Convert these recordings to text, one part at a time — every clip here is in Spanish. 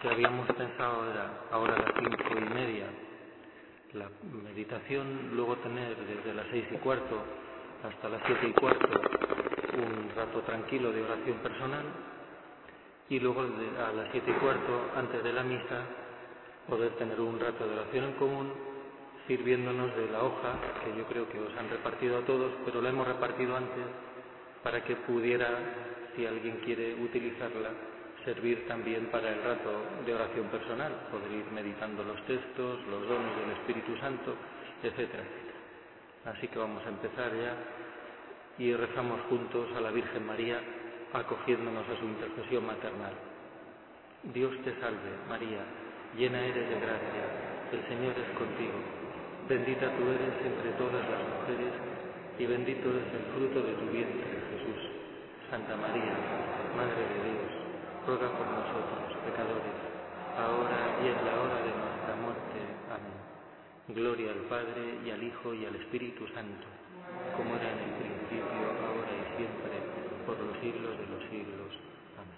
que habíamos pensado era ahora a las 5:30 la meditación, luego tener desde las 6:15 hasta las 7:15 un rato tranquilo de oración personal y luego a las 7:15 antes de la misa poder tener un rato de oración en común sirviéndonos de la hoja que yo creo que os han repartido a todos, pero la hemos repartido antes para que pudiera, si alguien quiere utilizarla, servir también para el rato de oración personal, poder ir meditando los textos, los dones del Espíritu Santo, etcétera, etcétera. Así que vamos a empezar ya y rezamos juntos a la Virgen María, acogiéndonos a su intercesión maternal. Dios te salve, María, llena eres de gracia, el Señor es contigo, bendita tú eres entre todas las mujeres y bendito es el fruto de tu vientre, Jesús. Santa María, Madre de Dios, ruega por nosotros, pecadores, ahora y en la hora de nuestra muerte. Amén. Gloria al Padre, y al Hijo, y al Espíritu Santo, como era en el principio, ahora y siempre, por los siglos de los siglos. Amén.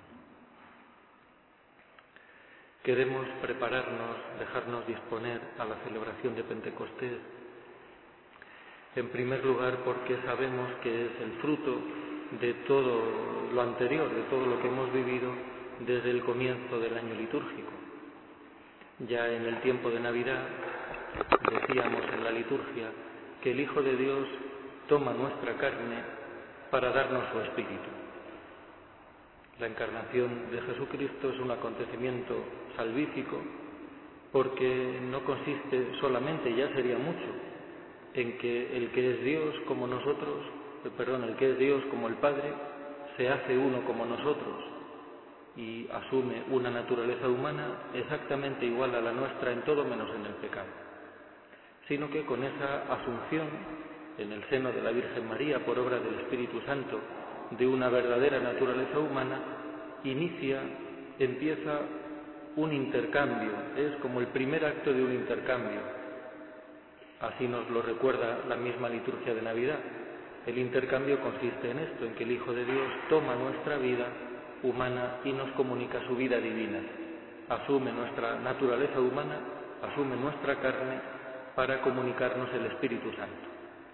Queremos prepararnos, dejarnos disponer a la celebración de Pentecostés, en primer lugar porque sabemos que es el fruto de todo lo anterior, de todo lo que hemos vivido desde el comienzo del año litúrgico. Ya en el tiempo de Navidad decíamos en la liturgia que el Hijo de Dios toma nuestra carne para darnos su espíritu. La encarnación de Jesucristo es un acontecimiento salvífico porque no consiste solamente, ya sería mucho, en que el que es Dios como nosotros, el que es Dios como el Padre, se hace uno como nosotros y asume una naturaleza humana exactamente igual a la nuestra en todo menos en el pecado, sino que con esa asunción en el seno de la Virgen María por obra del Espíritu Santo de una verdadera naturaleza humana, empieza un intercambio, es como el primer acto de un intercambio. Así nos lo recuerda la misma liturgia de Navidad. El intercambio consiste en esto, en que el Hijo de Dios toma nuestra vida humana y nos comunica su vida divina. Asume nuestra naturaleza humana, asume nuestra carne para comunicarnos el Espíritu Santo.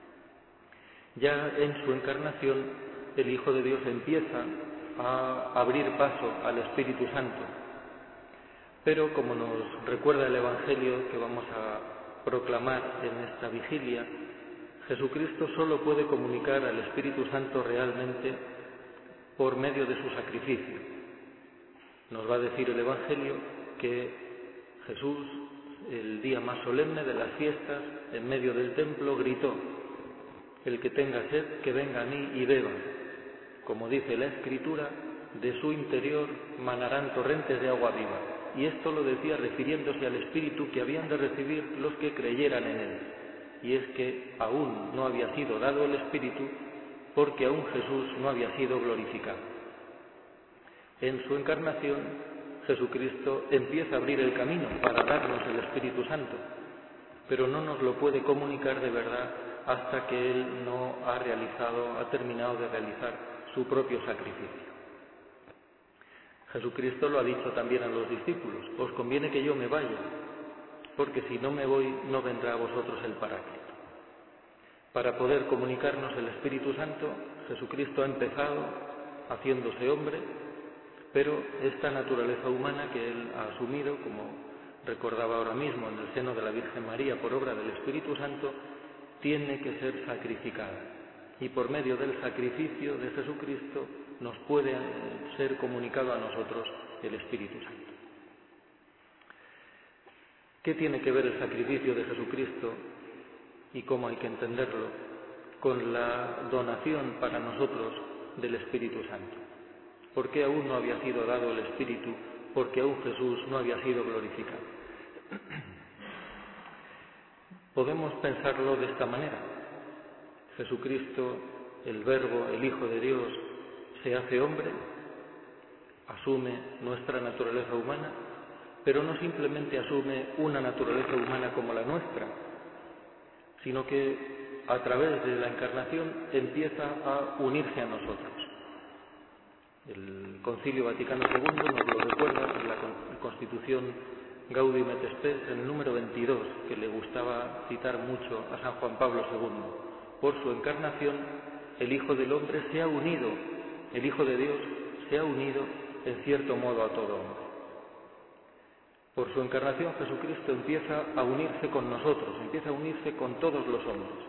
Ya en su encarnación, el Hijo de Dios empieza a abrir paso al Espíritu Santo. Pero como nos recuerda el Evangelio que vamos a proclamar en esta vigilia, Jesucristo solo puede comunicar al Espíritu Santo realmente por medio de su sacrificio. Nos va a decir el Evangelio que Jesús, el día más solemne de las fiestas, en medio del templo, gritó: el que tenga sed, que venga a mí y beba. Como dice la Escritura, de su interior manarán torrentes de agua viva. Y esto lo decía refiriéndose al Espíritu que habían de recibir los que creyeran en él. Y es que aún no había sido dado el Espíritu porque aún Jesús no había sido glorificado. En su encarnación, Jesucristo empieza a abrir el camino para darnos el Espíritu Santo, pero no nos lo puede comunicar de verdad hasta que Él no ha terminado de realizar su propio sacrificio. Jesucristo lo ha dicho también a los discípulos: os conviene que yo me vaya, porque si no me voy, no vendrá a vosotros el Paráclito. Para poder comunicarnos el Espíritu Santo, Jesucristo ha empezado haciéndose hombre, pero esta naturaleza humana que Él ha asumido, como recordaba ahora mismo, en el seno de la Virgen María por obra del Espíritu Santo, tiene que ser sacrificada. Y por medio del sacrificio de Jesucristo nos puede ser comunicado a nosotros el Espíritu Santo. ¿Qué tiene que ver el sacrificio de Jesucristo y cómo hay que entenderlo con la donación para nosotros del Espíritu Santo? ¿Por qué aún no había sido dado el Espíritu? Porque aún Jesús no había sido glorificado. Podemos pensarlo de esta manera: Jesucristo, el Verbo, el Hijo de Dios, se hace hombre, asume nuestra naturaleza humana, pero no simplemente asume una naturaleza humana como la nuestra, sino que a través de la encarnación empieza a unirse a nosotros. El Concilio Vaticano II nos lo recuerda en la Constitución Gaudium et Spes, en el número 22, que le gustaba citar mucho a San Juan Pablo II. Por su encarnación, el Hijo del Hombre se ha unido, el Hijo de Dios se ha unido en cierto modo a todo hombre. Por su encarnación, Jesucristo empieza a unirse con nosotros, empieza a unirse con todos los hombres.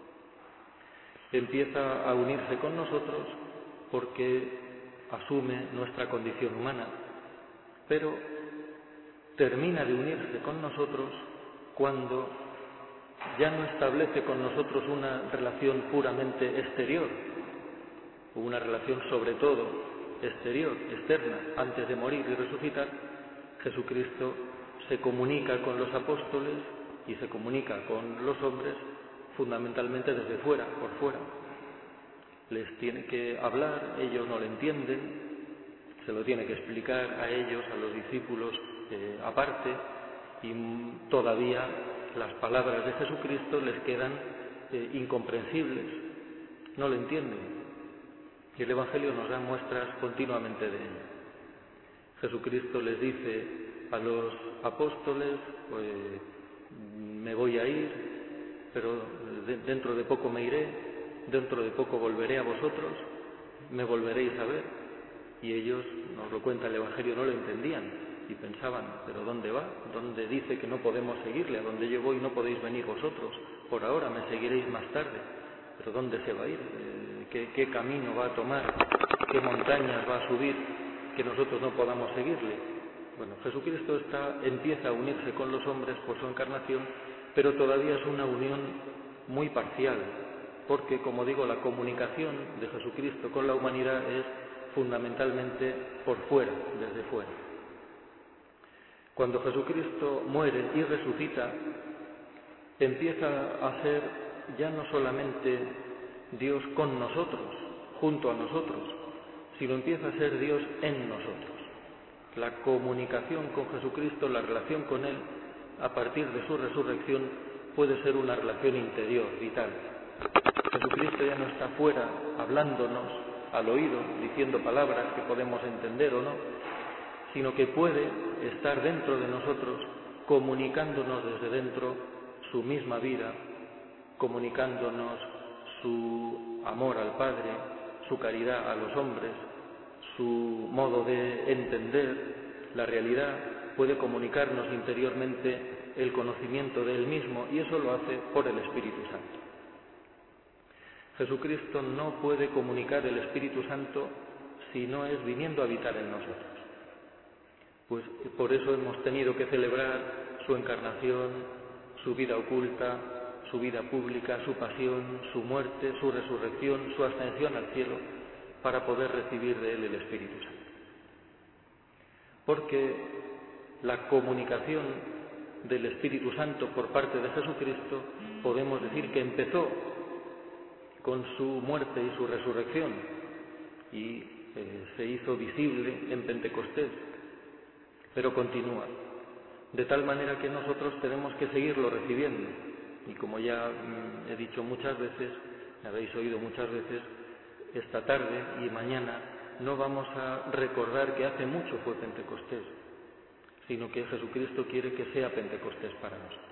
Empieza a unirse con nosotros porque asume nuestra condición humana, pero termina de unirse con nosotros cuando ya no establece con nosotros una relación puramente exterior, una relación sobre todo exterior, externa. Antes de morir y resucitar, Jesucristo se comunica con los apóstoles y se comunica con los hombres fundamentalmente desde fuera, por fuera. Les tiene que hablar, ellos no lo entienden, se lo tiene que explicar a ellos, a los discípulos aparte, y todavía las palabras de Jesucristo les quedan incomprensibles, no lo entienden. Y el Evangelio nos da muestras continuamente de ello. Jesucristo les dice a los apóstoles, pues me voy a ir, pero dentro de poco me iré, dentro de poco volveré a vosotros, me volveréis a ver. Y ellos, nos lo cuenta el Evangelio, no lo entendían y pensaban, ¿pero dónde va? ¿Dónde dice que no podemos seguirle? ¿A dónde yo voy no podéis venir vosotros? Por ahora me seguiréis más tarde. ¿Pero dónde se va a ir? ¿Qué camino va a tomar? ¿Qué montañas va a subir que nosotros no podamos seguirle? Bueno, Jesucristo empieza a unirse con los hombres por su encarnación, pero todavía es una unión muy parcial, porque, como digo, la comunicación de Jesucristo con la humanidad es fundamentalmente por fuera, desde fuera. Cuando Jesucristo muere y resucita, empieza a ser ya no solamente Dios con nosotros, junto a nosotros, sino empieza a ser Dios en nosotros. La comunicación con Jesucristo, la relación con Él, a partir de su resurrección, puede ser una relación interior, vital. Jesucristo ya no está fuera hablándonos al oído, diciendo palabras que podemos entender o no, sino que puede estar dentro de nosotros, comunicándonos desde dentro su misma vida, comunicándonos su amor al Padre, su caridad a los hombres, su modo de entender la realidad, puede comunicarnos interiormente el conocimiento de Él mismo, y eso lo hace por el Espíritu Santo. Jesucristo no puede comunicar el Espíritu Santo si no es viniendo a habitar en nosotros. Pues por eso hemos tenido que celebrar su encarnación, su vida oculta, su vida pública, su pasión, su muerte, su resurrección, su ascensión al cielo, para poder recibir de Él el Espíritu Santo. Porque la comunicación del Espíritu Santo por parte de Jesucristo, podemos decir que empezó con su muerte y su resurrección y se hizo visible en Pentecostés, pero continúa, de tal manera que nosotros tenemos que seguirlo recibiendo. Y como ya he dicho muchas veces, me habéis oído muchas veces, esta tarde y mañana no vamos a recordar que hace mucho fue Pentecostés, sino que Jesucristo quiere que sea Pentecostés para nosotros.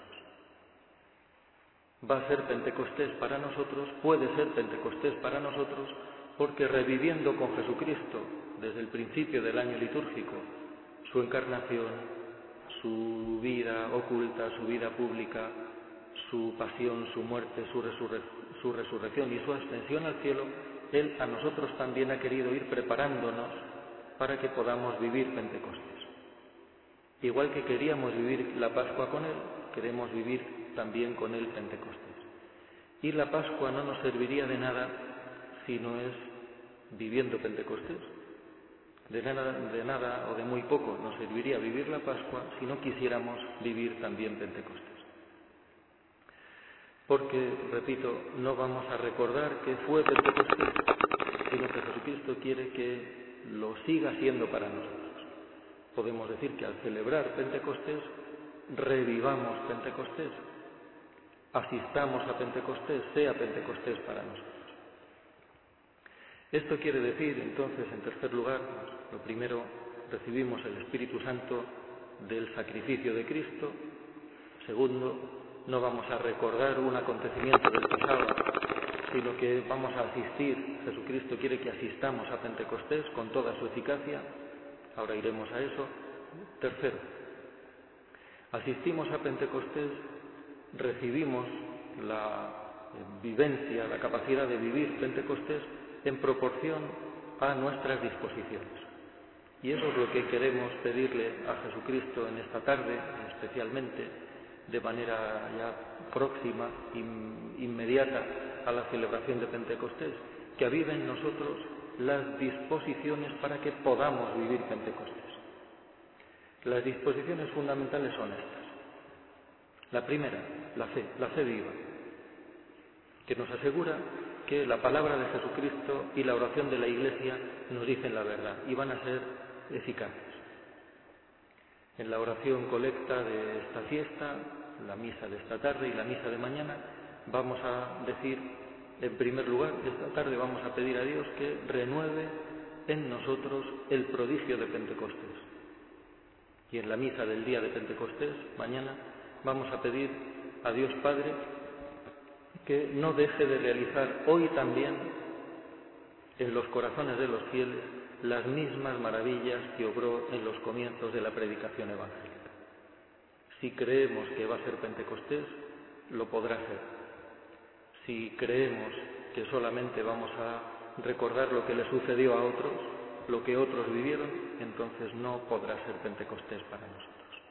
Va a ser Pentecostés para nosotros, puede ser Pentecostés para nosotros, porque reviviendo con Jesucristo desde el principio del año litúrgico su encarnación, su vida oculta, su vida pública, su pasión, su muerte, su resurrección y su ascensión al cielo, Él a nosotros también ha querido ir preparándonos para que podamos vivir Pentecostés. Igual que queríamos vivir la Pascua con Él, queremos vivir también con Él Pentecostés. Y la Pascua no nos serviría de nada si no es viviendo Pentecostés. De nada o de muy poco nos serviría vivir la Pascua si no quisiéramos vivir también Pentecostés. Porque, repito, no vamos a recordar que fue Pentecostés, sino que Jesucristo quiere que lo siga siendo para nosotros. Podemos decir que al celebrar Pentecostés, revivamos Pentecostés, asistamos a Pentecostés, sea Pentecostés para nosotros. Esto quiere decir, entonces, en tercer lugar, lo primero, recibimos el Espíritu Santo del sacrificio de Cristo. Segundo, no vamos a recordar un acontecimiento del pasado, sino que vamos a asistir. Jesucristo quiere que asistamos a Pentecostés con toda su eficacia. Ahora iremos a eso. Tercero, asistimos a Pentecostés, recibimos la vivencia, la capacidad de vivir Pentecostés en proporción a nuestras disposiciones. Y eso es lo que queremos pedirle a Jesucristo en esta tarde, especialmente de manera ya próxima, inmediata a la celebración de Pentecostés, que avive en nosotros las disposiciones para que podamos vivir Pentecostés. Las disposiciones fundamentales son estas. La primera, la fe viva, que nos asegura que la palabra de Jesucristo y la oración de la Iglesia nos dicen la verdad y van a ser eficaces. En la oración colecta de esta fiesta, la misa de esta tarde y la misa de mañana, vamos a decir, en primer lugar, esta tarde vamos a pedir a Dios que renueve en nosotros el prodigio de Pentecostés. Y en la misa del día de Pentecostés, mañana, vamos a pedir a Dios Padre que no deje de realizar hoy también en los corazones de los fieles las mismas maravillas que obró en los comienzos de la predicación evangélica. Si creemos que va a ser Pentecostés, lo podrá ser. Si creemos que solamente vamos a recordar lo que le sucedió a otros, lo que otros vivieron, entonces no podrá ser Pentecostés para nosotros.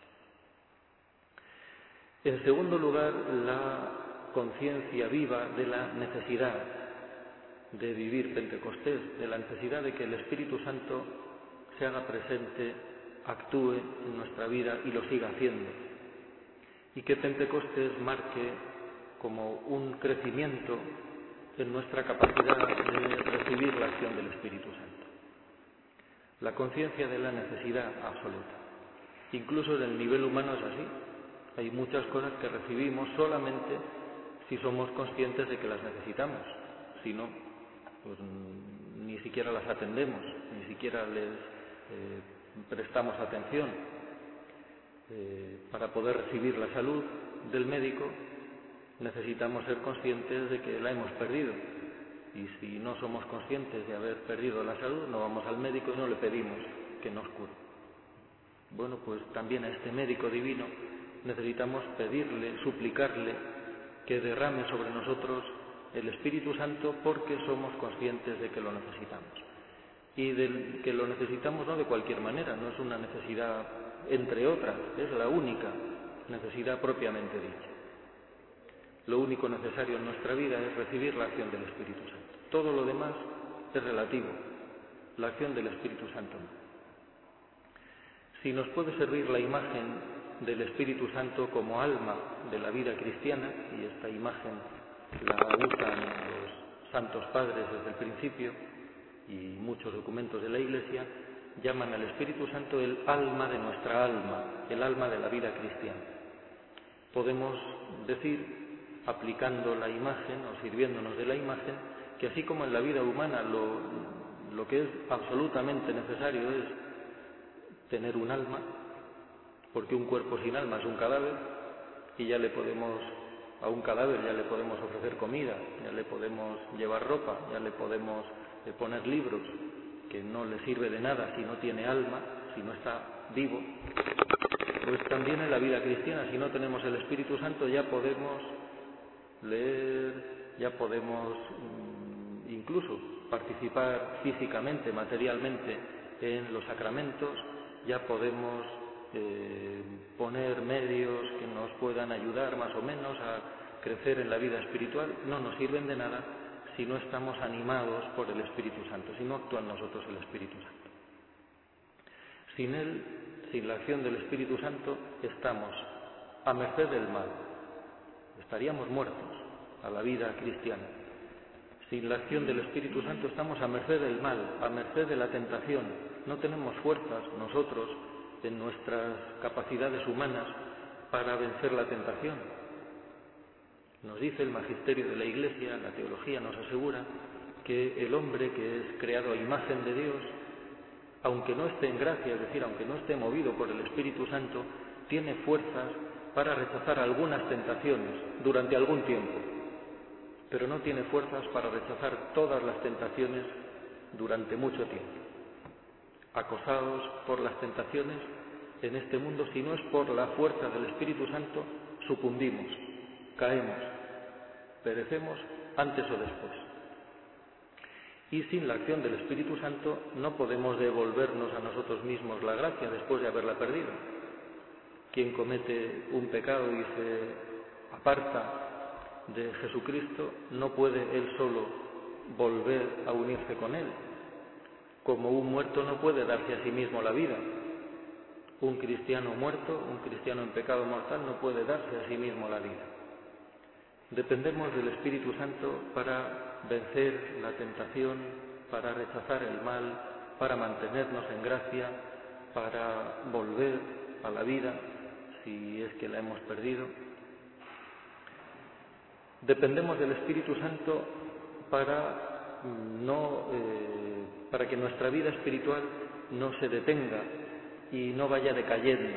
En segundo lugar, la conciencia viva de la necesidad de vivir Pentecostés, de la necesidad de que el Espíritu Santo se haga presente, actúe en nuestra vida y lo siga haciendo. Y que Pentecostés marque como un crecimiento en nuestra capacidad de recibir la acción del Espíritu Santo. La conciencia de la necesidad absoluta. Incluso en el nivel humano es así. Hay muchas cosas que recibimos solamente si somos conscientes de que las necesitamos. Si no, pues ni siquiera las atendemos, ni siquiera les prestamos atención. Para poder recibir la salud del médico necesitamos ser conscientes de que la hemos perdido. Y si no somos conscientes de haber perdido la salud, no vamos al médico y no le pedimos que nos cure. Bueno, pues también a este médico divino necesitamos pedirle, suplicarle que derrame sobre nosotros el Espíritu Santo porque somos conscientes de que lo necesitamos. Y de que lo necesitamos no de cualquier manera, no es una necesidad entre otras, es la única necesidad propiamente dicha. Lo único necesario en nuestra vida es recibir la acción del Espíritu Santo. Todo lo demás es relativo, la acción del Espíritu Santo no. Si nos puede servir la imagen del Espíritu Santo como alma de la vida cristiana, y esta imagen la usan los santos padres desde el principio y muchos documentos de la Iglesia, llaman al Espíritu Santo el alma de nuestra alma, el alma de la vida cristiana. Podemos decir, aplicando la imagen o sirviéndonos de la imagen, que así como en la vida humana lo que es absolutamente necesario es tener un alma, porque un cuerpo sin alma es un cadáver, y a un cadáver ya le podemos ofrecer comida, ya le podemos llevar ropa, ya le podemos poner libros, que no le sirve de nada si no tiene alma, si no está vivo. Pues también en la vida cristiana, si no tenemos el Espíritu Santo, ya podemos leer, ya podemos incluso participar físicamente, materialmente en los sacramentos, ya podemos poner medios que nos puedan ayudar más o menos a crecer en la vida espiritual. No nos sirven de nada si no estamos animados por el Espíritu Santo, si no actúa en nosotros el Espíritu Santo. Sin él, sin la acción del Espíritu Santo, estamos a merced del mal. Estaríamos muertos a la vida cristiana. Sin la acción del Espíritu Santo estamos a merced del mal, a merced de la tentación. No tenemos fuerzas nosotros en nuestras capacidades humanas para vencer la tentación. Nos dice el magisterio de la Iglesia, la teología nos asegura que el hombre que es creado a imagen de Dios aunque no esté en gracia, es decir, aunque no esté movido por el Espíritu Santo, tiene fuerzas para rechazar algunas tentaciones durante algún tiempo, pero no tiene fuerzas para rechazar todas las tentaciones durante mucho tiempo. Acosados por las tentaciones en este mundo, si no es por la fuerza del Espíritu Santo, sucumbimos, caemos, perecemos antes o después. Y sin la acción del Espíritu Santo no podemos devolvernos a nosotros mismos la gracia después de haberla perdido. Quien comete un pecado y se aparta de Jesucristo no puede él solo volver a unirse con Él. Como un muerto no puede darse a sí mismo la vida. Un cristiano muerto, un cristiano en pecado mortal, no puede darse a sí mismo la vida. Dependemos del Espíritu Santo para vencer la tentación, para rechazar el mal, para mantenernos en gracia, para volver a la vida si es que la hemos perdido. Dependemos del Espíritu Santo para que nuestra vida espiritual no se detenga y no vaya decayendo.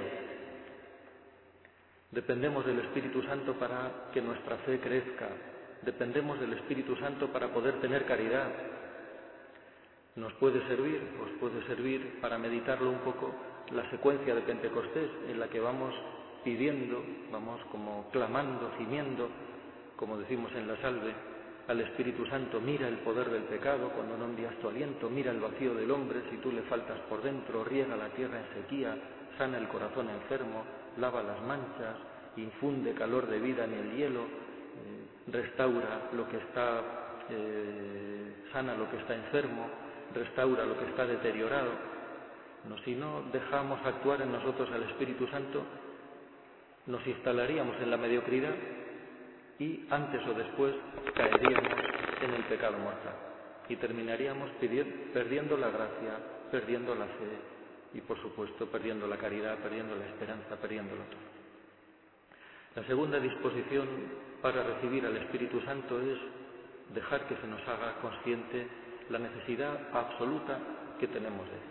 Dependemos del Espíritu Santo para que nuestra fe crezca. Dependemos del Espíritu Santo para poder tener caridad. Nos puede servir, os puede servir para meditarlo un poco la secuencia de Pentecostés en la que vamos pidiendo, vamos como clamando, gimiendo, como decimos en la salve, al Espíritu Santo: mira el poder del pecado cuando no envías tu aliento, mira el vacío del hombre si tú le faltas por dentro, riega la tierra en sequía, sana el corazón enfermo, lava las manchas, infunde calor de vida en el hielo, restaura lo que está, sana lo que está enfermo, restaura lo que está deteriorado. Si no dejamos actuar en nosotros al Espíritu Santo, nos instalaríamos en la mediocridad y antes o después caeríamos en el pecado mortal y terminaríamos perdiendo la gracia, perdiendo la fe y, por supuesto, perdiendo la caridad, perdiendo la esperanza, perdiéndolo todo. La segunda disposición para recibir al Espíritu Santo es dejar que se nos haga consciente la necesidad absoluta que tenemos de Él.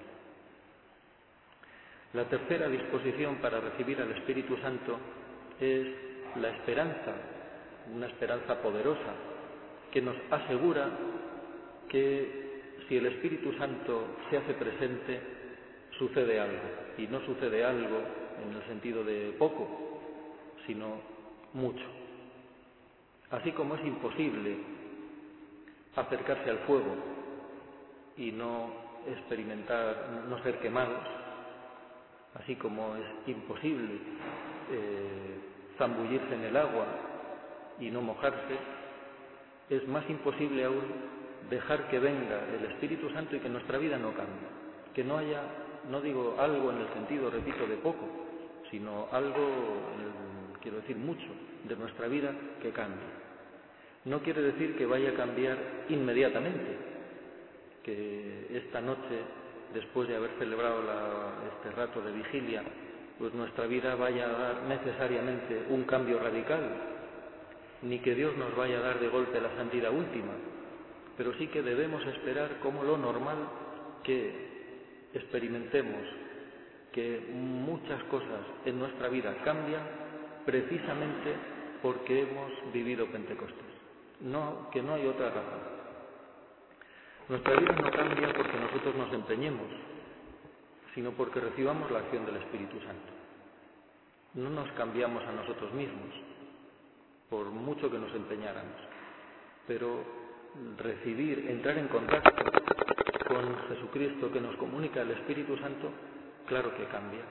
La tercera disposición para recibir al Espíritu Santo es la esperanza, una esperanza poderosa que nos asegura que si el Espíritu Santo se hace presente, sucede algo, y no sucede algo en el sentido de poco, sino mucho. Así como es imposible acercarse al fuego y no experimentar, no ser quemados, así como es imposible zambullirse en el agua y no mojarse, es más imposible aún dejar que venga el Espíritu Santo y que nuestra vida no cambie, que no haya, no digo algo en el sentido, repito, de poco, sino algo, quiero decir, mucho de nuestra vida que cambie. No quiere decir que vaya a cambiar inmediatamente, que esta noche, después de haber celebrado este rato de vigilia, pues nuestra vida vaya a dar necesariamente un cambio radical, ni que Dios nos vaya a dar de golpe la santidad última, pero sí que debemos esperar como lo normal que experimentemos que muchas cosas en nuestra vida cambian precisamente porque hemos vivido Pentecostés. Que no hay otra razón. Nuestra vida no cambia porque nosotros nos empeñemos, sino porque recibamos la acción del Espíritu Santo. No nos cambiamos a nosotros mismos, por mucho que nos empeñáramos, pero entrar en contacto con Jesucristo que nos comunica el Espíritu Santo, claro que cambia.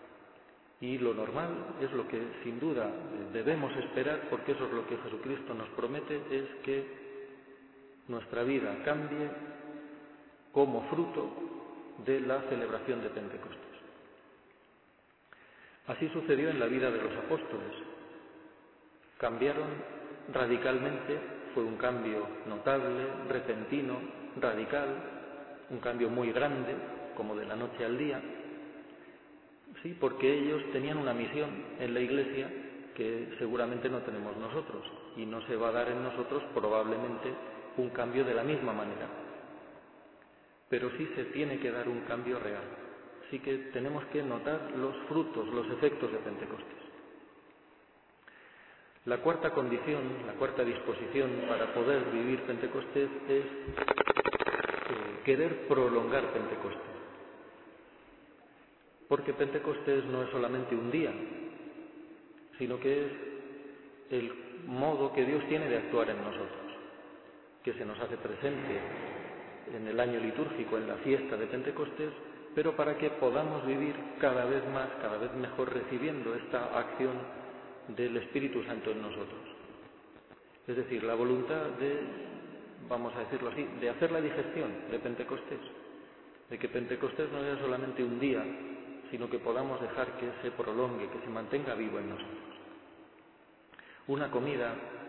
Y lo normal es lo que sin duda debemos esperar, porque eso es lo que Jesucristo nos promete, es que nuestra vida cambie como fruto de la celebración de Pentecostés. Así sucedió en la vida de los apóstoles. Cambiaron radicalmente, fue un cambio notable, repentino, radical, un cambio muy grande, como de la noche al día. Sí, porque ellos tenían una misión en la Iglesia que seguramente no tenemos nosotros, y no se va a dar en nosotros probablemente un cambio de la misma manera. pero sí se tiene que dar un cambio real. Sí que tenemos que notar los frutos, los efectos de Pentecostés. La cuarta condición, la cuarta disposición para poder vivir Pentecostés es querer prolongar Pentecostés. Porque Pentecostés no es solamente un día, sino que es el modo que Dios tiene de actuar en nosotros, que se nos hace presente en el año litúrgico, en la fiesta de Pentecostés, pero para que podamos vivir cada vez más, cada vez mejor, recibiendo esta acción del Espíritu Santo en nosotros. Es decir, la voluntad de, vamos a decirlo así, de hacer la digestión de Pentecostés, de que Pentecostés no sea solamente un día, sino que podamos dejar que se prolongue, que se mantenga vivo en nosotros. Una comida,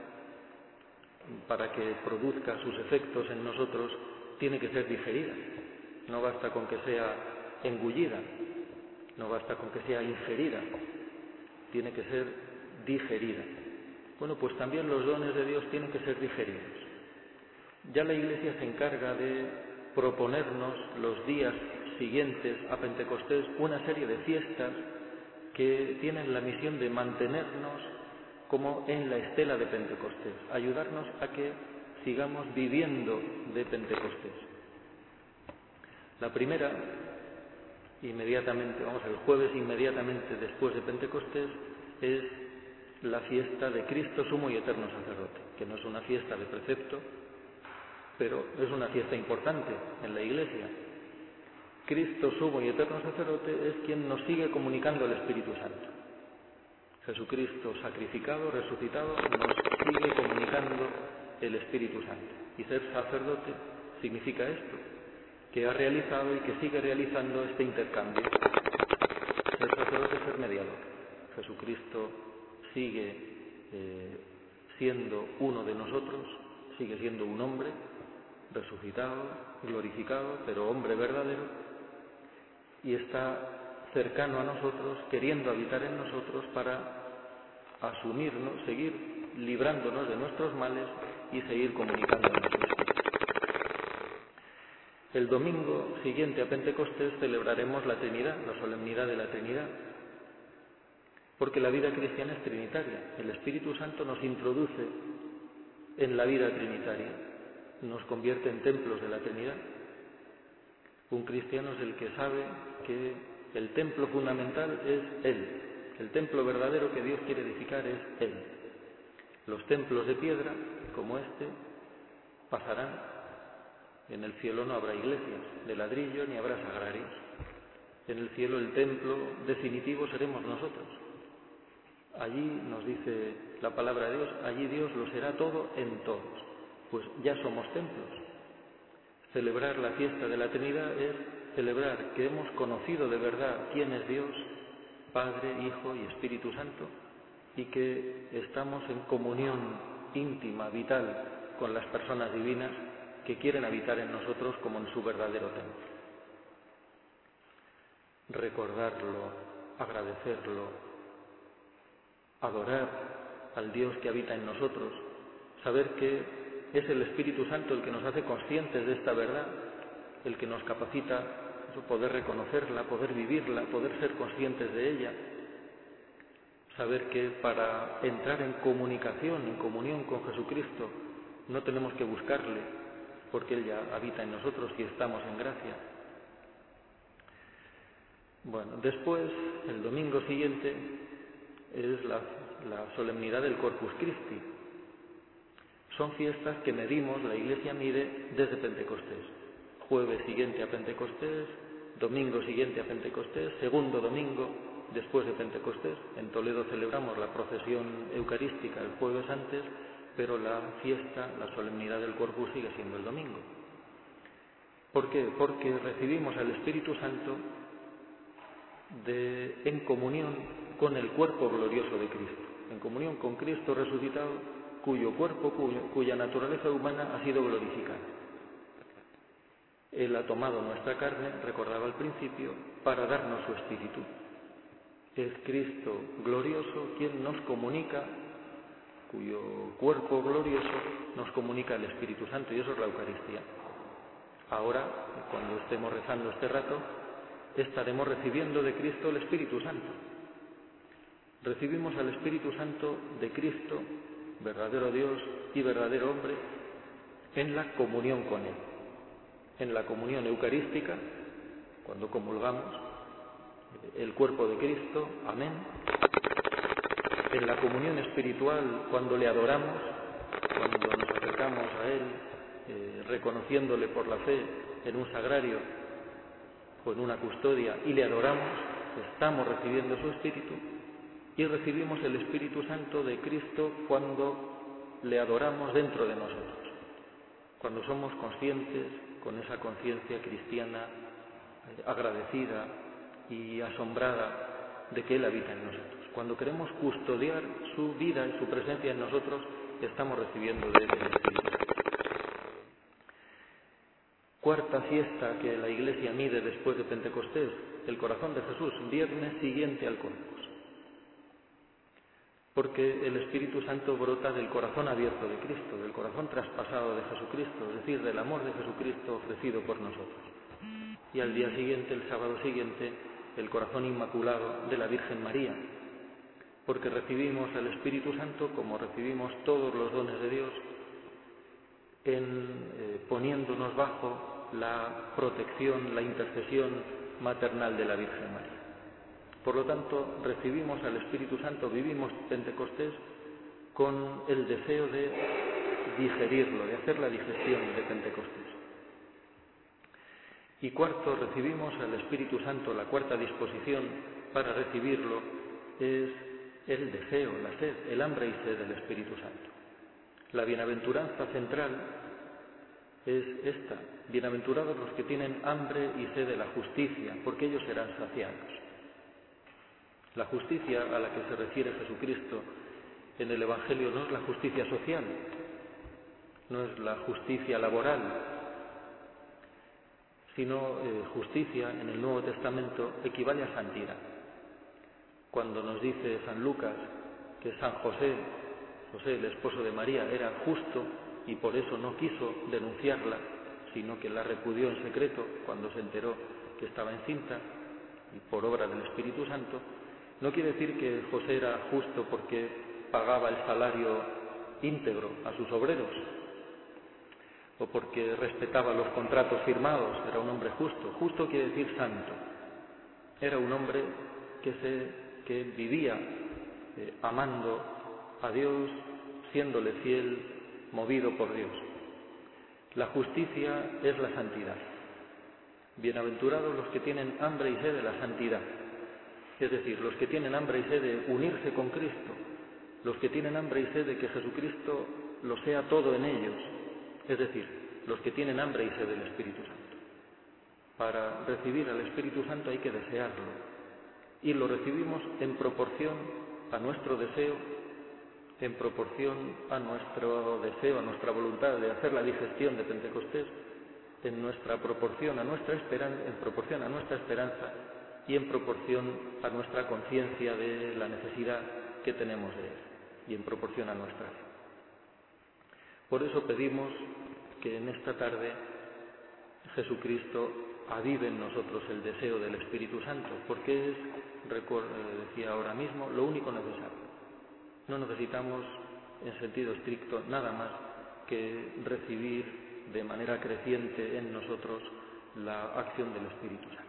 para que produzca sus efectos en nosotros, tiene que ser digerida. No basta con que sea engullida, no basta con que sea ingerida, tiene que ser digerida. Bueno, pues también los dones de Dios tienen que ser digeridos. Ya la Iglesia se encarga de proponernos los días siguientes a Pentecostés una serie de fiestas que tienen la misión de mantenernos como en la estela de Pentecostés, ayudarnos a que sigamos viviendo de Pentecostés. La primera, inmediatamente, el jueves inmediatamente después de Pentecostés, es la fiesta de Cristo Sumo y Eterno Sacerdote, que no es una fiesta de precepto, pero es una fiesta importante en la Iglesia. Cristo Sumo y Eterno Sacerdote es quien nos sigue comunicando el Espíritu Santo. Jesucristo sacrificado, resucitado, nos sigue comunicando el Espíritu Santo. Y ser sacerdote significa esto, que ha realizado y que sigue realizando este intercambio. Ser sacerdote es ser mediador. Jesucristo sigue siendo uno de nosotros, sigue siendo un hombre resucitado, glorificado, pero hombre verdadero, y está cercano a nosotros, queriendo habitar en nosotros para asumirnos, seguir librándonos de nuestros males y seguir comunicándonos. El domingo siguiente a Pentecostés celebraremos la Trinidad, la solemnidad de la Trinidad, porque la vida cristiana es trinitaria. El Espíritu Santo nos introduce en la vida trinitaria, nos convierte en templos de la Trinidad. Un cristiano es el que sabe que el templo fundamental es Él. El templo verdadero que Dios quiere edificar es Él. Los templos de piedra, como este, pasarán. En el cielo no habrá iglesias de ladrillo ni habrá sagrarios. En el cielo el templo definitivo seremos nosotros. Allí nos dice la palabra de Dios, allí Dios lo será todo en todos. Pues ya somos templos. Celebrar la fiesta de la Trinidad es celebrar que hemos conocido de verdad quién es Dios, Padre, Hijo y Espíritu Santo, y que estamos en comunión íntima, vital, con las personas divinas que quieren habitar en nosotros como en su verdadero templo. Recordarlo, agradecerlo, adorar al Dios que habita en nosotros, saber que es el Espíritu Santo el que nos hace conscientes de esta verdad, el que nos capacita a poder reconocerla, poder vivirla, poder ser conscientes de ella, saber que para entrar en comunicación, en comunión con Jesucristo, no tenemos que buscarle, porque Él ya habita en nosotros y estamos en gracia. Bueno, después, el domingo siguiente, es la solemnidad del Corpus Christi. Son fiestas que medimos, la Iglesia mide desde Pentecostés. Jueves siguiente a Pentecostés, domingo siguiente a Pentecostés, segundo domingo después de Pentecostés. En Toledo celebramos la procesión eucarística el jueves antes, pero la fiesta, la solemnidad del Corpus sigue siendo el domingo. ¿Por qué? Porque recibimos al Espíritu Santo en comunión con el cuerpo glorioso de Cristo, en comunión con Cristo resucitado, cuyo cuerpo, cuya naturaleza humana ha sido glorificada. Él ha tomado nuestra carne, recordaba al principio, para darnos su espíritu. Es Cristo glorioso quien nos comunica, cuyo cuerpo glorioso nos comunica el Espíritu Santo, y eso es la Eucaristía. Ahora, cuando estemos rezando este rato, estaremos recibiendo de Cristo el Espíritu Santo. Recibimos al Espíritu Santo de Cristo, verdadero Dios y verdadero hombre, en la comunión con Él. En la comunión eucarística, cuando comulgamos el cuerpo de Cristo, amén. En la comunión espiritual, cuando le adoramos, cuando nos acercamos a Él, reconociéndole por la fe en un sagrario o en una custodia, y le adoramos, estamos recibiendo su Espíritu. Y recibimos el Espíritu Santo de Cristo cuando le adoramos dentro de nosotros, cuando somos conscientes, con esa conciencia cristiana agradecida y asombrada de que Él habita en nosotros. Cuando queremos custodiar su vida y su presencia en nosotros, estamos recibiendo de Él el Espíritu Santo. Cuarta fiesta que la Iglesia mide después de Pentecostés, el corazón de Jesús, viernes siguiente al Corpus. Porque el Espíritu Santo brota del corazón abierto de Cristo, del corazón traspasado de Jesucristo, es decir, del amor de Jesucristo ofrecido por nosotros. Y al día siguiente, el sábado siguiente, el corazón inmaculado de la Virgen María, porque recibimos al Espíritu Santo como recibimos todos los dones de Dios, poniéndonos bajo la protección, la intercesión maternal de la Virgen María. Por lo tanto, recibimos al Espíritu Santo, vivimos Pentecostés con el deseo de digerirlo, de hacer la digestión de Pentecostés. Y cuarto, recibimos al Espíritu Santo, la cuarta disposición para recibirlo es el deseo, la sed, el hambre y sed del Espíritu Santo. La bienaventuranza central es esta: bienaventurados los que tienen hambre y sed de la justicia, porque ellos serán saciados. La justicia a la que se refiere Jesucristo en el Evangelio no es la justicia social, no es la justicia laboral, sino justicia en el Nuevo Testamento equivale a santidad. Cuando nos dice San Lucas que San José, el esposo de María, era justo y por eso no quiso denunciarla, sino que la repudió en secreto cuando se enteró que estaba encinta, y por obra del Espíritu Santo, no quiere decir que José era justo porque pagaba el salario íntegro a sus obreros o porque respetaba los contratos firmados. Era un hombre justo. Justo quiere decir santo. Era un hombre que vivía amando a Dios, siéndole fiel, movido por Dios. La justicia es la santidad. Bienaventurados los que tienen hambre y sed de la santidad. Es decir, los que tienen hambre y sed de unirse con Cristo, los que tienen hambre y sed de que Jesucristo lo sea todo en ellos, es decir, los que tienen hambre y sed del Espíritu Santo. Para recibir al Espíritu Santo hay que desearlo, y lo recibimos en proporción a nuestro deseo, en proporción a nuestro deseo, a nuestra voluntad de hacer la digestión de Pentecostés, en proporción a nuestra esperanza y en proporción a nuestra conciencia de la necesidad que tenemos de Él y en proporción a nuestra fe. Por eso pedimos que en esta tarde Jesucristo avive en nosotros el deseo del Espíritu Santo, porque es, decía ahora mismo, lo único necesario. No necesitamos, en sentido estricto, nada más que recibir de manera creciente en nosotros la acción del Espíritu Santo.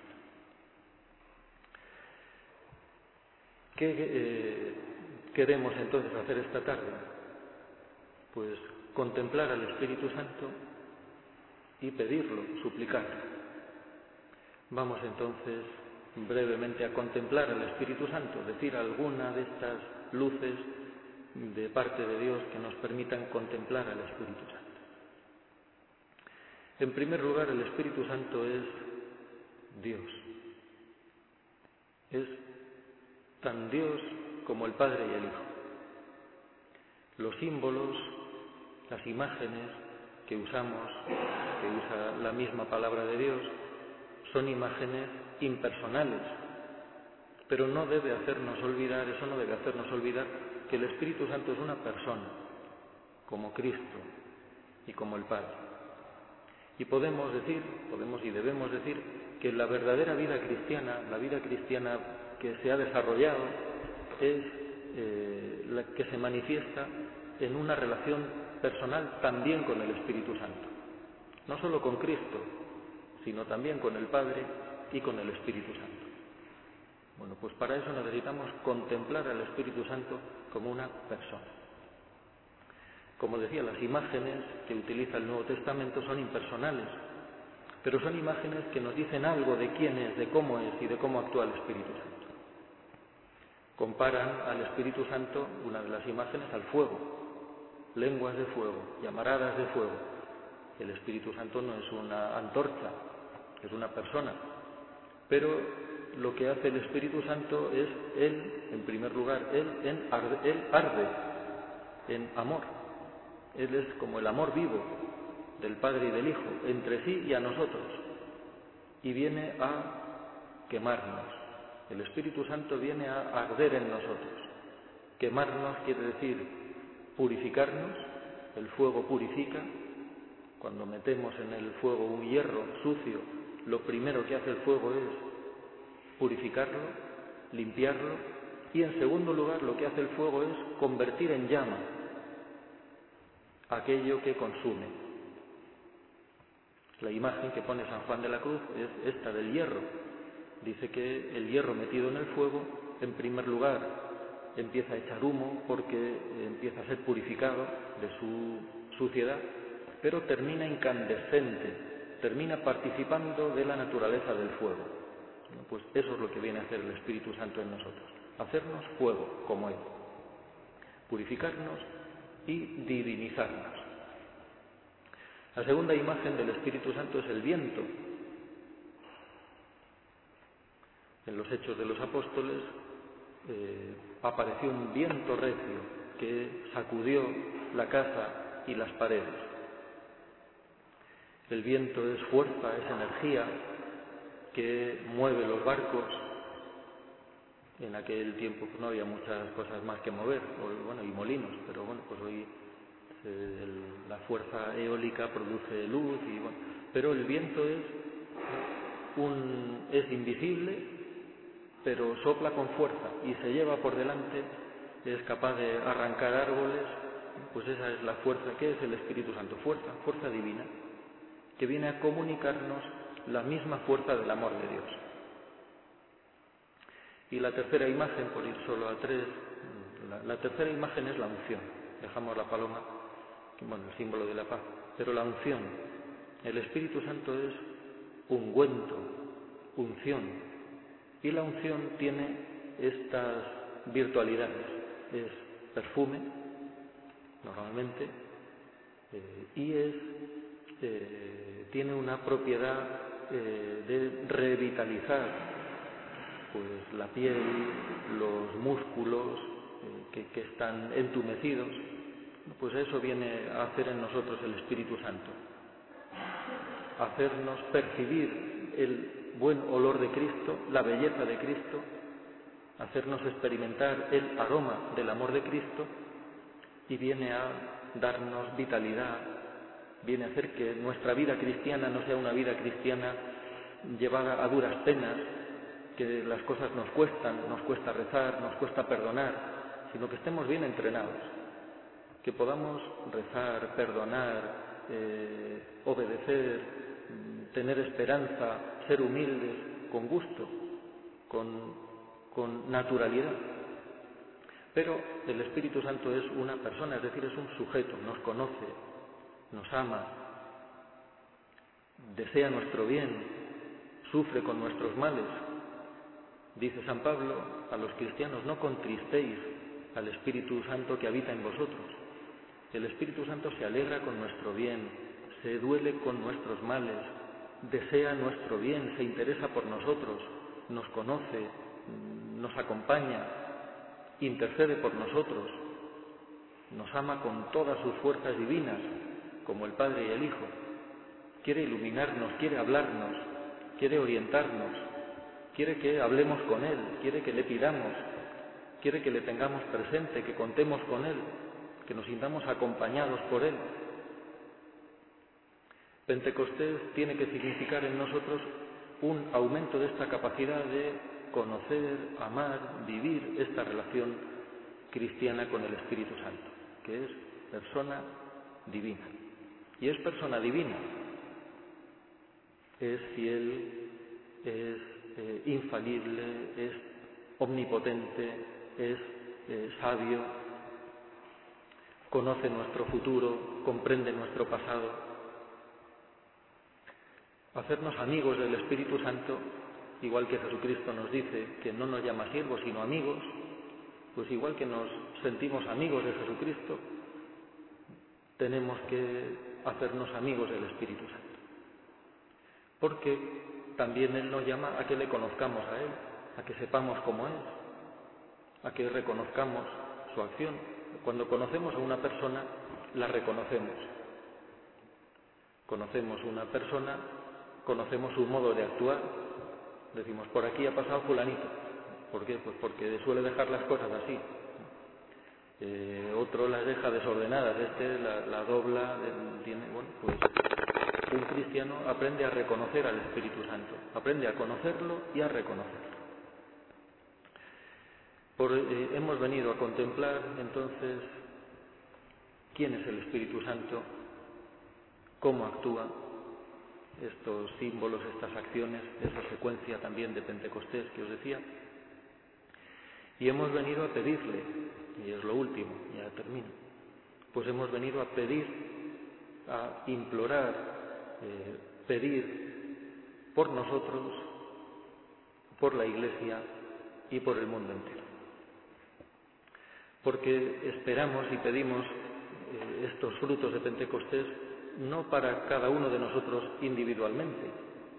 ¿Qué queremos entonces hacer esta tarde? Pues contemplar al Espíritu Santo y pedirlo, suplicarlo. Vamos entonces brevemente a contemplar al Espíritu Santo, decir alguna de estas luces de parte de Dios que nos permitan contemplar al Espíritu Santo. En primer lugar, el Espíritu Santo es Dios. Es tan Dios como el Padre y el Hijo. Los símbolos, las imágenes que usamos, que usa la misma palabra de Dios, son imágenes impersonales, pero eso no debe hacernos olvidar que el Espíritu Santo es una persona, como Cristo y como el Padre. Y podemos y debemos decir que la verdadera vida cristiana, la vida cristiana que se ha desarrollado, es la que se manifiesta en una relación personal también con el Espíritu Santo. No solo con Cristo, sino también con el Padre y con el Espíritu Santo. Bueno, pues para eso necesitamos contemplar al Espíritu Santo como una persona. Como decía, las imágenes que utiliza el Nuevo Testamento son impersonales, pero son imágenes que nos dicen algo de quién es, de cómo es y de cómo actúa el Espíritu Santo. Comparan al Espíritu Santo, una de las imágenes, al fuego, lenguas de fuego, llamaradas de fuego. El Espíritu Santo no es una antorcha, es una persona, pero lo que hace el Espíritu Santo es, Él, en primer lugar, Él arde en amor. Él es como el amor vivo del Padre y del Hijo, entre sí y a nosotros, y viene a quemarnos. El Espíritu Santo viene a arder en nosotros. Quemarnos quiere decir purificarnos, el fuego purifica. Cuando metemos en el fuego un hierro sucio, lo primero que hace el fuego es purificarlo, limpiarlo, y en segundo lugar lo que hace el fuego es convertir en llama aquello que consume. La imagen que pone San Juan de la Cruz es esta del hierro. Dice que el hierro metido en el fuego, en primer lugar, empieza a echar humo porque empieza a ser purificado de su suciedad, pero termina incandescente, termina participando de la naturaleza del fuego. Bueno, pues eso es lo que viene a hacer el Espíritu Santo en nosotros, hacernos fuego como Él, purificarnos y divinizarnos. La segunda imagen del Espíritu Santo es el viento. En los Hechos de los Apóstoles apareció un viento recio que sacudió la casa y las paredes. El viento es fuerza, es energía que mueve los barcos. En aquel tiempo pues no había muchas cosas más que mover, y molinos, pero bueno, pues hoy la fuerza eólica produce luz pero el viento es invisible, pero sopla con fuerza y se lleva por delante, es capaz de arrancar árboles. Pues esa es la fuerza. ¿Qué es el Espíritu Santo? Fuerza divina, que viene a comunicarnos la misma fuerza del amor de Dios. Y la tercera imagen, por ir solo a tres, la tercera imagen es la unción. Dejamos la paloma, el símbolo de la paz, pero la unción. El Espíritu Santo es ungüento, unción, y la unción tiene estas virtualidades. Es perfume, normalmente, y tiene una propiedad de revitalizar pues la piel, los músculos que están entumecidos. Pues eso viene a hacer en nosotros el Espíritu Santo, hacernos percibir el buen olor de Cristo, la belleza de Cristo, hacernos experimentar el aroma del amor de Cristo, y viene a darnos vitalidad, viene a hacer que nuestra vida cristiana no sea una vida cristiana llevada a duras penas, que las cosas nos cuesta rezar, nos cuesta perdonar, sino que estemos bien entrenados, que podamos rezar, perdonar, obedecer, tener esperanza, ser humildes, con gusto, con naturalidad. Pero el Espíritu Santo es una persona, es decir, es un sujeto, nos conoce, nos ama, desea nuestro bien, sufre con nuestros males. Dice San Pablo a los cristianos: no contristéis al Espíritu Santo que habita en vosotros. El Espíritu Santo se alegra con nuestro bien, se duele con nuestros males, desea nuestro bien, se interesa por nosotros, nos conoce, nos acompaña, intercede por nosotros, nos ama con todas sus fuerzas divinas, como el Padre y el Hijo. Quiere iluminarnos, quiere hablarnos, quiere orientarnos, quiere que hablemos con Él, quiere que le pidamos, quiere que le tengamos presente, que contemos con Él, que nos sintamos acompañados por Él. Pentecostés tiene que significar en nosotros un aumento de esta capacidad de conocer, amar, vivir esta relación cristiana con el Espíritu Santo, que es persona divina. Y es persona divina, es fiel, es infalible, es omnipotente, es sabio, conoce nuestro futuro, comprende nuestro pasado. Hacernos amigos del Espíritu Santo, igual que Jesucristo nos dice que no nos llama siervos sino amigos, pues igual que nos sentimos amigos de Jesucristo, tenemos que hacernos amigos del Espíritu Santo. Porque también Él nos llama a que le conozcamos a Él, a que sepamos cómo es, a que reconozcamos su acción. Cuando conocemos a una persona, la reconocemos. Conocemos una persona, conocemos su modo de actuar. Decimos, por aquí ha pasado fulanito. ¿Por qué? Pues porque suele dejar las cosas así. Otro las deja desordenadas, la dobla, bueno, pues un cristiano aprende a reconocer al Espíritu Santo, aprende a conocerlo y a reconocerlo. Hemos venido a contemplar entonces quién es el Espíritu Santo, cómo actúa, estos símbolos, estas acciones, esa secuencia también de Pentecostés que os decía, y hemos venido a pedirle, y es lo último, ya termino, pues hemos venido a pedir, a implorar, pedir por nosotros, por la Iglesia y por el mundo entero. Porque esperamos y pedimos estos frutos de Pentecostés no para cada uno de nosotros individualmente,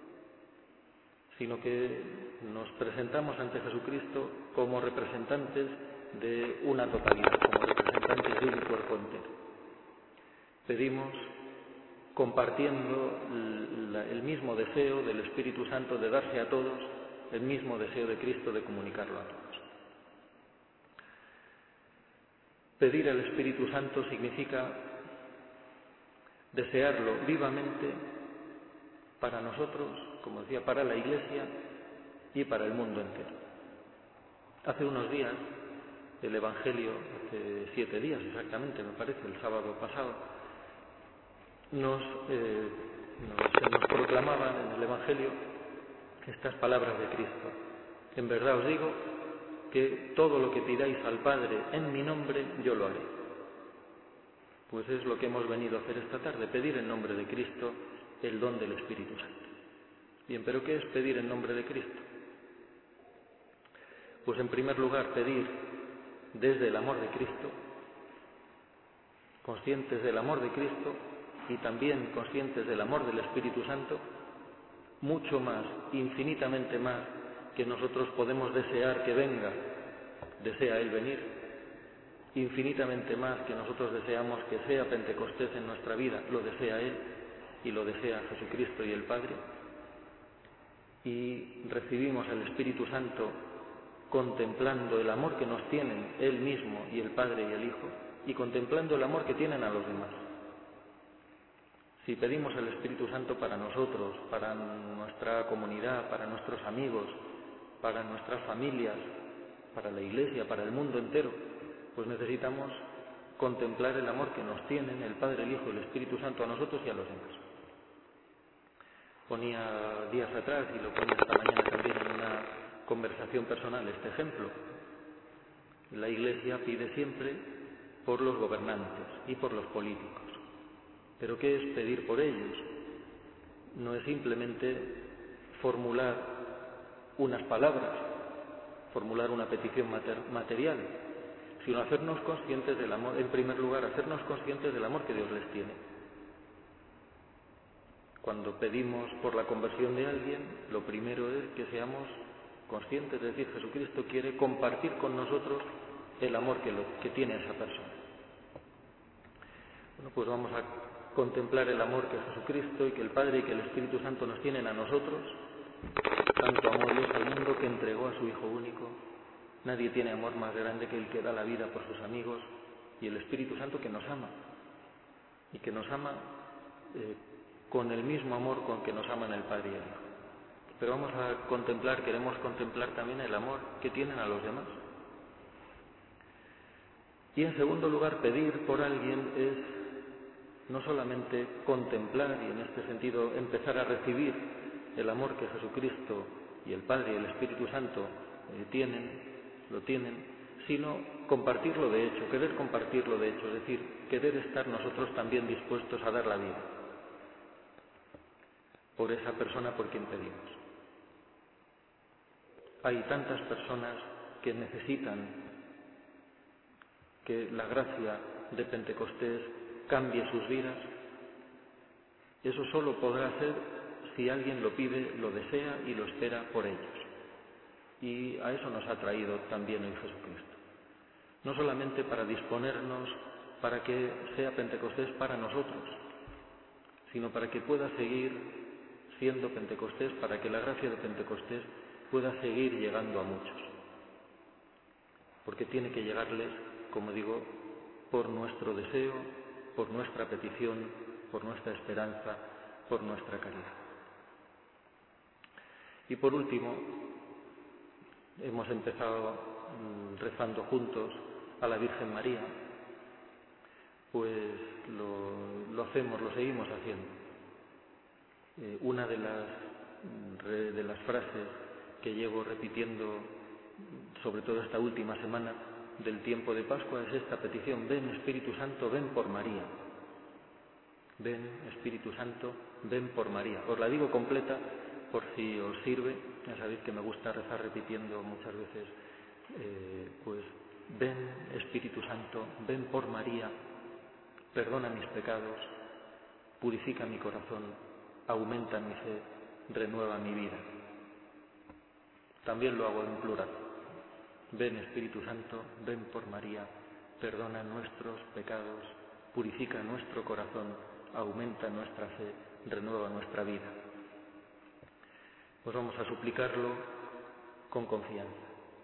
sino que nos presentamos ante Jesucristo como representantes de una totalidad, como representantes de un cuerpo entero. Pedimos compartiendo el mismo deseo del Espíritu Santo de darse a todos, el mismo deseo de Cristo de comunicarlo a todos. Pedir al Espíritu Santo significa desearlo vivamente para nosotros, como decía, para la Iglesia y para el mundo entero. Hace unos días, el Evangelio, hace 7 días exactamente, me parece, el sábado pasado, se nos proclamaban en el Evangelio estas palabras de Cristo. En verdad os digo que todo lo que pidáis al Padre en mi nombre, yo lo haré. Pues es lo que hemos venido a hacer esta tarde, pedir en nombre de Cristo el don del Espíritu Santo. Bien, ¿pero qué es pedir en nombre de Cristo? Pues en primer lugar pedir desde el amor de Cristo, conscientes del amor de Cristo y también conscientes del amor del Espíritu Santo, mucho más, infinitamente más, que nosotros podemos desear que venga, desea Él venir, infinitamente más que nosotros deseamos que sea Pentecostés en nuestra vida, lo desea Él y lo desea Jesucristo y el Padre, y recibimos el Espíritu Santo contemplando el amor que nos tienen Él mismo y el Padre y el Hijo, y contemplando el amor que tienen a los demás. Si pedimos el Espíritu Santo para nosotros, para nuestra comunidad, para nuestros amigos, para nuestras familias, para la Iglesia, para el mundo entero, pues necesitamos contemplar el amor que nos tienen el Padre, el Hijo y el Espíritu Santo a nosotros y a los demás. Ponía días atrás, y lo ponía esta mañana también en una conversación personal, este ejemplo. La Iglesia pide siempre por los gobernantes y por los políticos. ¿Pero qué es pedir por ellos? No es simplemente formular unas palabras, formular una petición material, sino hacernos conscientes del amor, en primer lugar, hacernos conscientes del amor que Dios les tiene. Cuando pedimos por la conversión de alguien, lo primero es que seamos conscientes, es decir, Jesucristo quiere compartir con nosotros el amor que tiene esa persona. Bueno, pues vamos a contemplar el amor que Jesucristo y que el Padre y que el Espíritu Santo nos tienen a nosotros. Tanto amó Dios al mundo que entregó a su Hijo único. Nadie tiene amor más grande que el que da la vida por sus amigos, y el Espíritu Santo que nos ama, y que nos ama con el mismo amor con que nos aman el Padre y el Hijo. Pero queremos contemplar también el amor que tienen a los demás. Y en segundo lugar, pedir por alguien es no solamente contemplar y en este sentido empezar a recibir el amor que Jesucristo y el Padre y el Espíritu Santo lo tienen, sino compartirlo de hecho, querer compartirlo de hecho, es decir, querer estar nosotros también dispuestos a dar la vida por esa persona por quien pedimos. Hay tantas personas que necesitan que la gracia de Pentecostés cambie sus vidas. Eso solo podrá ser si alguien lo pide, lo desea y lo espera por ellos. Y a eso nos ha traído también hoy Jesucristo. No solamente para disponernos para que sea Pentecostés para nosotros, sino para que pueda seguir siendo Pentecostés, para que la gracia de Pentecostés pueda seguir llegando a muchos. Porque tiene que llegarles, como digo, por nuestro deseo, por nuestra petición, por nuestra esperanza, por nuestra caridad. Y por último, hemos empezado rezando juntos a la Virgen María, pues lo hacemos, lo seguimos haciendo. Una de las frases que llevo repitiendo, sobre todo esta última semana del tiempo de Pascua, es esta petición: ven Espíritu Santo, ven por María. Ven Espíritu Santo, ven por María. Os la digo completa por si os sirve. Ya sabéis que me gusta rezar repitiendo muchas veces, pues ven Espíritu Santo, ven por María, perdona mis pecados, purifica mi corazón, aumenta mi fe, renueva mi vida. También lo hago en plural. Ven Espíritu Santo, ven por María, perdona nuestros pecados, purifica nuestro corazón, aumenta nuestra fe, renueva nuestra vida. Pues vamos a suplicarlo con confianza,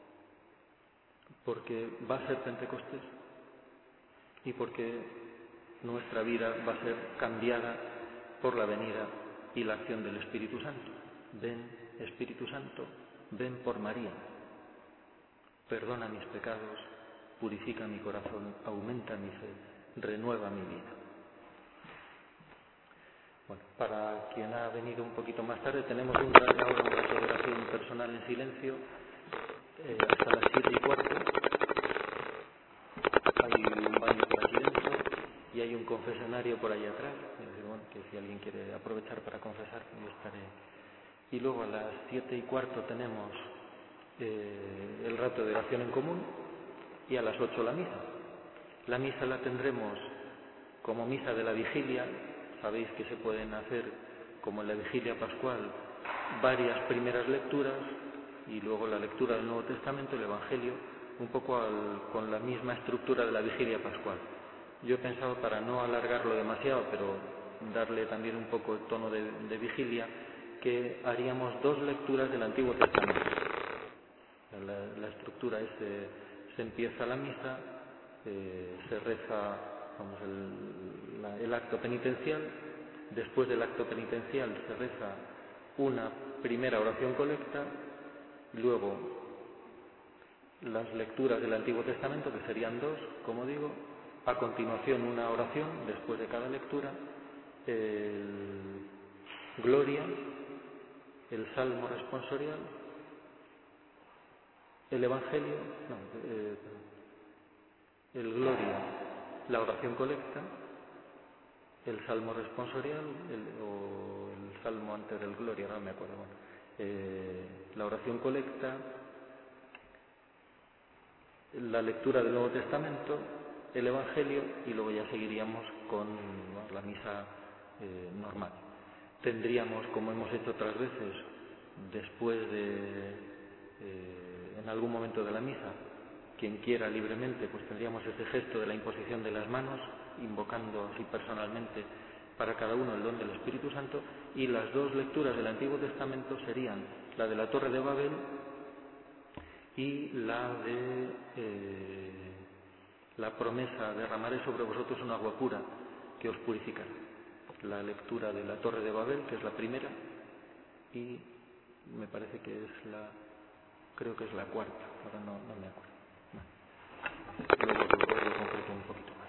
porque va a ser Pentecostés y porque nuestra vida va a ser cambiada por la venida y la acción del Espíritu Santo. Ven Espíritu Santo, ven por María, perdona mis pecados, purifica mi corazón, aumenta mi fe, renueva mi vida. Bueno, para quien ha venido un poquito más tarde, tenemos un rato de oración personal en silencio hasta las 7:15. Hay un baño por aquí dentro y hay un confesionario por allá atrás. Bueno, que si alguien quiere aprovechar para confesar, yo estaré. Y luego a las 7:15 tenemos el rato de oración en común y a las 8 la misa. La misa la tendremos como misa de la vigilia. Sabéis que se pueden hacer, como en la vigilia pascual, varias primeras lecturas y luego la lectura del Nuevo Testamento, el Evangelio, un poco con la misma estructura de la vigilia pascual. Yo he pensado, para no alargarlo demasiado, pero darle también un poco el tono de vigilia, que haríamos 2 lecturas del Antiguo Testamento. La estructura es: se empieza la misa, se reza el acto penitencial. Después del acto penitencial se reza una primera oración colecta, luego las lecturas del Antiguo Testamento, que serían 2, como digo, a continuación una oración después de cada lectura, el Gloria, el Salmo responsorial, el Evangelio, el Gloria, la oración colecta, el Salmo responsorial o el Salmo antes del Gloria, no me acuerdo. La oración colecta, la lectura del Nuevo Testamento, el Evangelio, y luego ya seguiríamos con la misa normal. Tendríamos, como hemos hecho otras veces, después en algún momento de la misa, quien quiera libremente, pues tendríamos ese gesto de la imposición de las manos, invocando así personalmente para cada uno el don del Espíritu Santo, y las 2 lecturas del Antiguo Testamento serían la de la Torre de Babel y la de la promesa: derramaré sobre vosotros un agua pura que os purificará. la lectura de la Torre de Babel, que es la primera, y me parece que creo que es la cuarta, ahora no me acuerdo. Luego lo concreto un poquito más.